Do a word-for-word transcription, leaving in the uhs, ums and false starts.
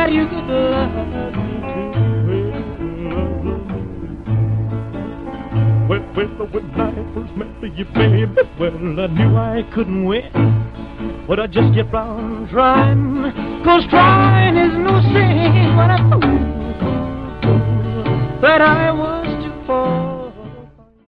that you could love me too. Well, well, when I first met you, baby, well, I knew I couldn't win, but I just kept on trying, 'cause trying